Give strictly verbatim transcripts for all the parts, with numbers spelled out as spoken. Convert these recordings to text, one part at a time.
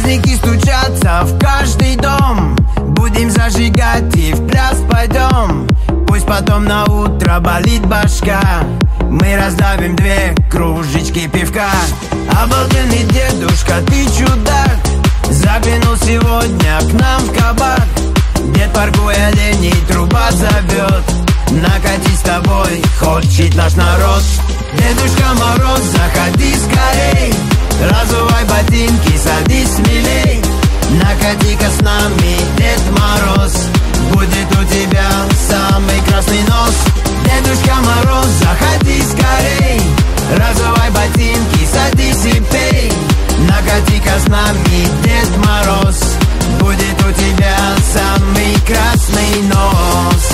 Праздники стучатся в каждый дом. Будем зажигать и в пляс пойдем. Пусть потом на утро болит башка. Мы раздавим две кружечки пивка. Обалденный дедушка, ты чудак. Заглянул сегодня к нам в кабак. Дед паркуя оленей, труба зовет. Накатить с тобой хочет наш народ. Дедушка Мороз, заходи скорей. Разувай ботинки, садись смелей. Накати-ка с нами, Дед Мороз. Будет у тебя самый красный нос. Дедушка Мороз, заходи скорей. Разувай ботинки, садись и пей. Накати-ка с нами, Дед Мороз. Будет у тебя самый красный нос.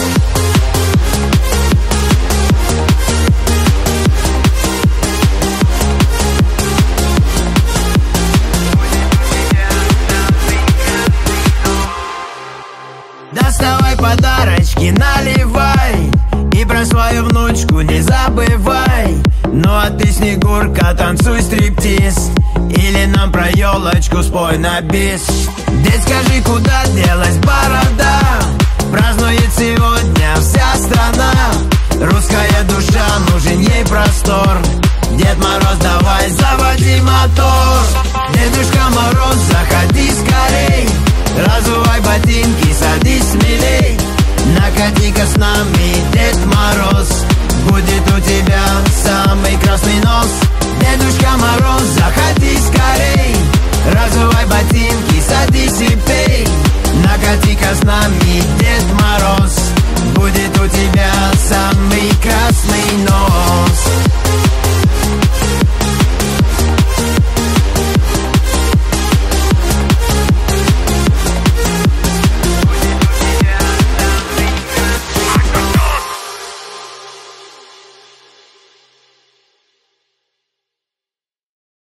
Доставай подарочки, наливай. И про свою внучку не забывай. Ну а ты, Снегурка, танцуй стриптиз. Или нам про елочку спой на бис. Дед, скажи, куда делась борода? Празднует сегодня вся страна. Русская душа, нужен ей простор. Дед Мороз, давай заводи мотор. Дедушка Мороз, заходи скорей. Разувай ботинки, садись смелей. Накати-ка с нами, Дед Мороз. Будет у тебя самый красный нос. Дедушка Мороз, заходи скорей. Разувай ботинки, садись и пей. Накати-ка с нами,